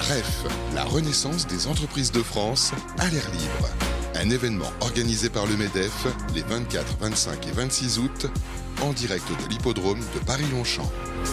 REF, la renaissance des entreprises de France à l'air libre. Un événement organisé par le MEDEF les 24, 25 et 26 août en direct de l'hippodrome de Paris-Longchamp.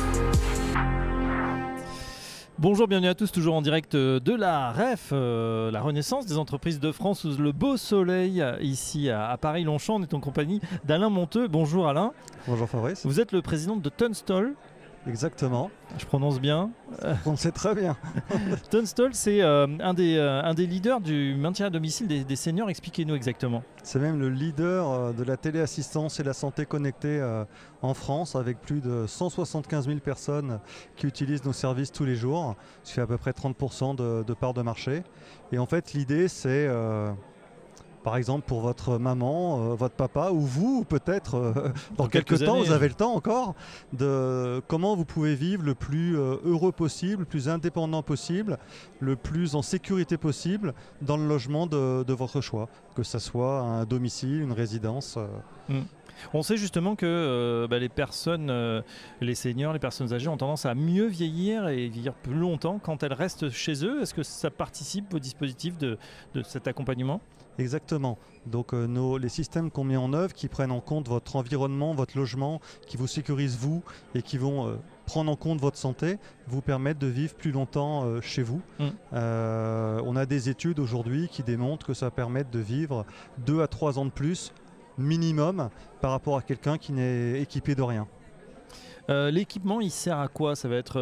Bonjour, bienvenue à tous, toujours en direct de la REF, la renaissance des entreprises de France sous le beau soleil ici à Paris-Longchamp. On est en compagnie d'Alain Monteux. Bonjour Alain. Bonjour Fabrice. Vous êtes le président de Tunstall. Exactement. Je prononce bien. On sait très bien. Tunstall, c'est un des leaders du maintien à domicile des seniors. Expliquez-nous exactement. C'est même le leader de la téléassistance et la santé connectée en France, avec plus de 175 000 personnes qui utilisent nos services tous les jours, ce qui fait à peu près 30% de part de marché. Et en fait, l'idée, c'est... par exemple, pour votre maman, votre papa ou vous, peut-être dans quelques temps, vous avez le temps encore, de comment vous pouvez vivre le plus heureux possible, le plus indépendant possible, le plus en sécurité possible dans le logement de votre choix, que ce soit un domicile, une résidence. On sait justement que les personnes, les seniors, les personnes âgées ont tendance à mieux vieillir et vieillir plus longtemps quand elles restent chez eux. Est-ce que ça participe, vos dispositifs, de cet accompagnement ? Exactement. Donc les systèmes qu'on met en œuvre, qui prennent en compte votre environnement, votre logement, qui vous sécurisent vous et qui vont prendre en compte votre santé, vous permettent de vivre plus longtemps chez vous. On a des études aujourd'hui qui démontrent que ça permet de vivre 2 à 3 ans de plus minimum par rapport à quelqu'un qui n'est équipé de rien. L'équipement, il sert à quoi ? Ça va être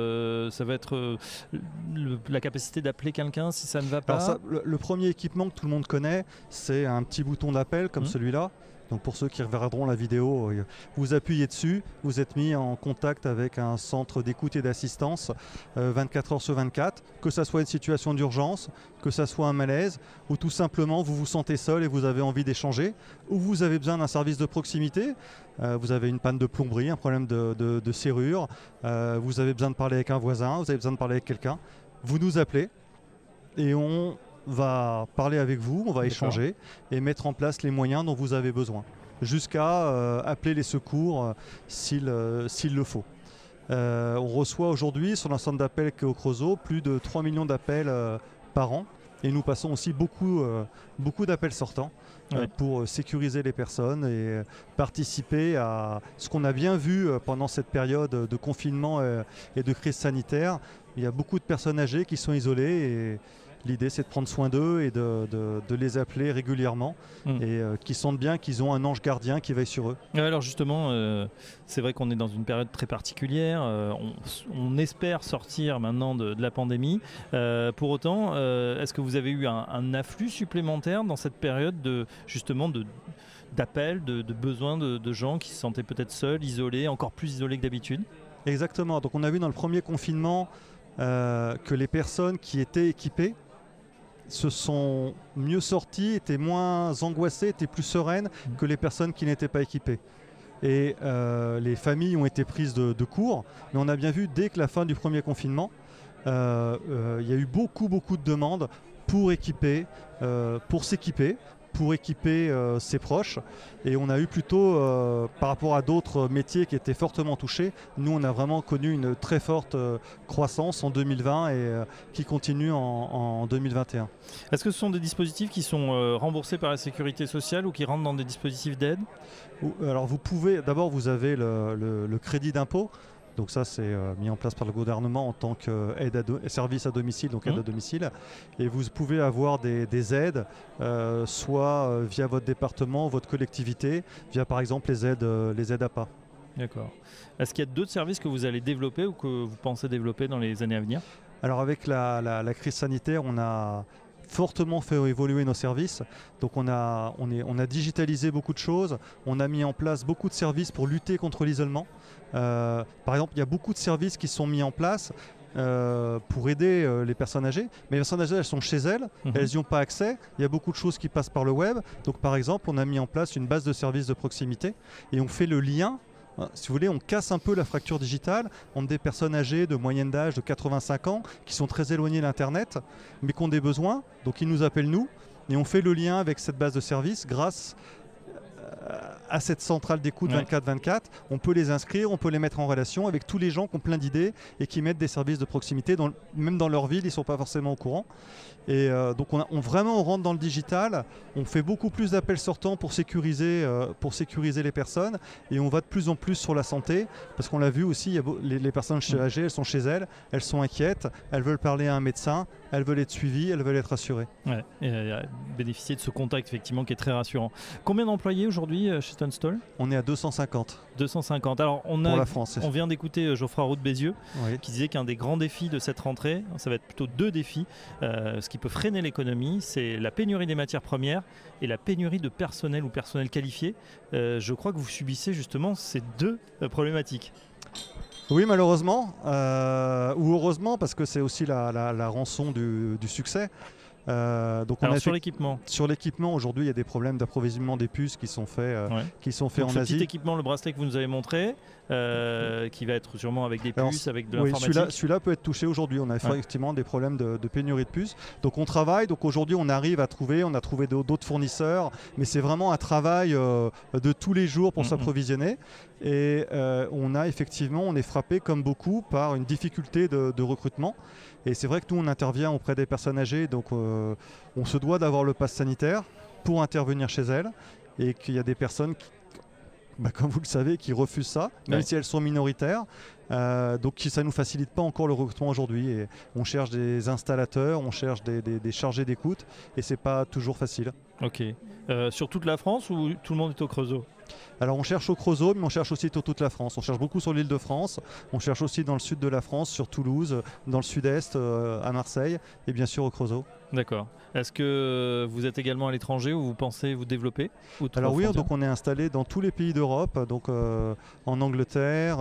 la capacité d'appeler quelqu'un si ça ne va pas. Alors le premier équipement que tout le monde connaît, c'est un petit bouton d'appel comme celui-là. Donc pour ceux qui regarderont la vidéo, vous appuyez dessus, vous êtes mis en contact avec un centre d'écoute et d'assistance 24 heures sur 24, que ça soit une situation d'urgence, que ça soit un malaise, ou tout simplement vous vous sentez seul et vous avez envie d'échanger, ou vous avez besoin d'un service de proximité, vous avez une panne de plomberie, un problème de serrure, vous avez besoin de parler avec un voisin, vous avez besoin de parler avec quelqu'un, vous nous appelez et on va parler avec vous, on va échanger et mettre en place les moyens dont vous avez besoin, jusqu'à appeler les secours s'il le faut. On reçoit aujourd'hui sur l'ensemble d'appels qu'au Creusot plus de 3 millions d'appels par an, et nous passons aussi beaucoup d'appels sortants pour sécuriser les personnes et participer à ce qu'on a bien vu pendant cette période de confinement et de crise sanitaire. Il y a beaucoup de personnes âgées qui sont isolées et l'idée, c'est de prendre soin d'eux et de les appeler régulièrement et qu'ils sentent bien qu'ils ont un ange gardien qui veille sur eux. Alors justement, c'est vrai qu'on est dans une période très particulière. On espère sortir maintenant de la pandémie. Pour autant, est-ce que vous avez eu un afflux supplémentaire dans cette période d'appels, de besoins de gens qui se sentaient peut-être seuls, isolés, encore plus isolés que d'habitude ? Exactement. Donc on a vu dans le premier confinement que les personnes qui étaient équipées se sont mieux sorties, étaient moins angoissées, étaient plus sereines que les personnes qui n'étaient pas équipées. Et les familles ont été prises de court, mais on a bien vu dès que la fin du premier confinement, il y a eu beaucoup de demandes pour s'équiper, pour équiper ses proches, et on a eu plutôt, par rapport à d'autres métiers qui étaient fortement touchés, nous on a vraiment connu une très forte croissance en 2020 et qui continue en 2021. Est-ce que ce sont des dispositifs qui sont remboursés par la sécurité sociale ou qui rentrent dans des dispositifs d'aide ? Alors d'abord vous avez le crédit d'impôt. Donc ça, c'est mis en place par le gouvernement en tant que service à domicile, donc aide à domicile. Et vous pouvez avoir des aides, soit via votre département, votre collectivité, via par exemple les aides APA. D'accord. Est-ce qu'il y a d'autres services que vous allez développer ou que vous pensez développer dans les années à venir ? Alors avec la crise sanitaire, on a fortement fait évoluer nos services. Donc on a digitalisé beaucoup de choses, on a mis en place beaucoup de services pour lutter contre l'isolement. Par exemple, il y a beaucoup de services qui sont mis en place pour aider les personnes âgées, mais les personnes âgées, elles sont chez elles, elles n'y ont pas accès, il y a beaucoup de choses qui passent par le web. Donc par exemple, on a mis en place une base de services de proximité et on fait le lien. Si vous voulez, on casse un peu la fracture digitale entre des personnes âgées de moyenne d'âge de 85 ans qui sont très éloignées de l'Internet, mais qui ont des besoins. Donc ils nous appellent nous et on fait le lien avec cette base de services grâce à cette centrale d'écoute 24/24. On peut les inscrire, on peut les mettre en relation avec tous les gens qui ont plein d'idées et qui mettent des services de proximité, même dans leur ville, ils ne sont pas forcément au courant. Et donc on rentre dans le digital, on fait beaucoup plus d'appels sortants pour sécuriser les personnes, et on va de plus en plus sur la santé, parce qu'on l'a vu aussi, les personnes âgées, elles sont chez elles sont inquiètes, elles veulent parler à un médecin, elles veulent être suivies, elles veulent être rassurées. Ouais, et bénéficier de ce contact effectivement qui est très rassurant. Combien d'employés aujourd'hui chez Tunstall ? On est à 250. 250. Alors pour la France. On vient d'écouter Geoffroy Roux de Bézieux, Oui. qui disait qu'un des grands défis de cette rentrée, ça va être plutôt 2 défis, ce qui peut freiner l'économie, c'est la pénurie des matières premières et la pénurie de personnel ou personnel qualifié. Je crois que vous subissez justement ces 2 problématiques. Oui, malheureusement, ou heureusement, parce que c'est aussi la rançon du succès. Donc alors sur l'équipement. Sur l'équipement, aujourd'hui, il y a des problèmes d'approvisionnement des puces qui sont faits, donc en Asie. Petit équipement, le bracelet que vous nous avez montré, qui va être sûrement avec des puces, avec de l'informatique. Celui-là peut être touché aujourd'hui. On a effectivement des problèmes de pénurie de puces. Donc on travaille. Donc aujourd'hui, on arrive à trouver. On a trouvé d'autres fournisseurs, mais c'est vraiment un travail de tous les jours pour s'approvisionner. Et on est frappé comme beaucoup par une difficulté de recrutement. Et c'est vrai que nous, on intervient auprès des personnes âgées, donc on se doit d'avoir le pass sanitaire pour intervenir chez elles, et qu'il y a des personnes comme vous le savez, qui refusent ça, même si elles sont minoritaires. Donc ça ne nous facilite pas encore le recrutement aujourd'hui. Et on cherche des installateurs, on cherche des chargés d'écoute, et c'est pas toujours facile. Ok. Sur toute la France ou tout le monde est au Creusot ? Alors on cherche au Creusot, mais on cherche aussi sur toute la France. On cherche beaucoup sur l'île de France, on cherche aussi dans le sud de la France, sur Toulouse, dans le sud-est, à Marseille, et bien sûr au Creusot. D'accord. Est-ce que vous êtes également à l'étranger ou vous pensez vous développer ? Alors oui, donc on est installé dans tous les pays d'Europe, donc en Angleterre,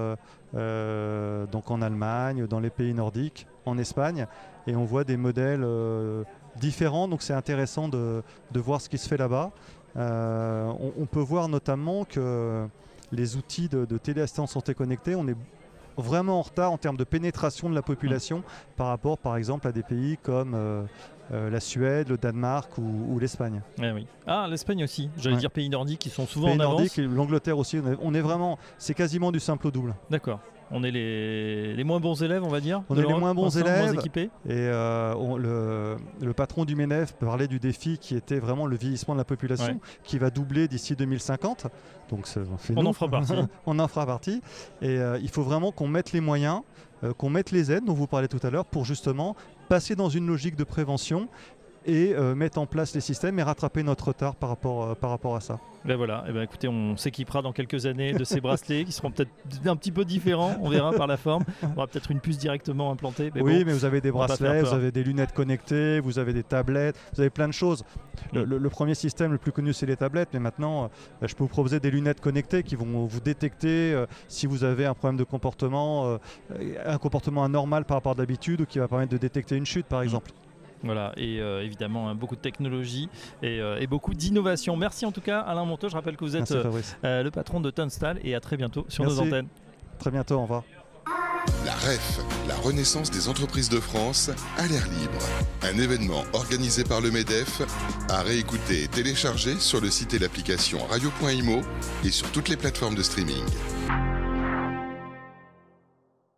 donc en Allemagne, dans les pays nordiques, en Espagne, et on voit des modèles différents, donc c'est intéressant de voir ce qui se fait là-bas. On peut voir notamment que les outils de téléassistance santé connectée, on est vraiment en retard en termes de pénétration de la population par rapport par exemple à des pays comme la Suède, le Danemark ou l'Espagne. Oui. Ah, l'Espagne aussi, j'allais dire pays nordiques qui sont souvent pays en avance. Nordiques, l'Angleterre aussi, on est vraiment, c'est quasiment du simple au double. D'accord. On est les moins bons élèves, on va dire. On est les moins bons élèves. Moins équipés. Et le patron du MENEF parlait du défi qui était vraiment le vieillissement de la population, qui va doubler d'ici 2050. Donc on en fera partie. On en fera partie. Et il faut vraiment qu'on mette les moyens, qu'on mette les aides dont vous parlez tout à l'heure pour justement passer dans une logique de prévention et mettre en place les systèmes et rattraper notre retard par rapport à ça. Ben voilà, écoutez, on s'équipera dans quelques années de ces bracelets qui seront peut-être un petit peu différents, on verra par la forme. On aura peut-être une puce directement implantée. Mais mais vous avez des bracelets, vous avez des lunettes connectées, vous avez des tablettes, vous avez plein de choses. Le premier système le plus connu, c'est les tablettes, mais maintenant, je peux vous proposer des lunettes connectées qui vont vous détecter si vous avez un problème de comportement, un comportement anormal par rapport à d'habitude, ou qui va permettre de détecter une chute, par exemple. Voilà, et évidemment beaucoup de technologie et beaucoup d'innovation. Merci en tout cas Alain Monteau, je rappelle que vous êtes le patron de Tunstall, et à très bientôt sur nos antennes. Très bientôt, au revoir. La REF, la renaissance des entreprises de France à l'air libre. Un événement organisé par le MEDEF, à réécouter et télécharger sur le site et l'application radio.imo et sur toutes les plateformes de streaming.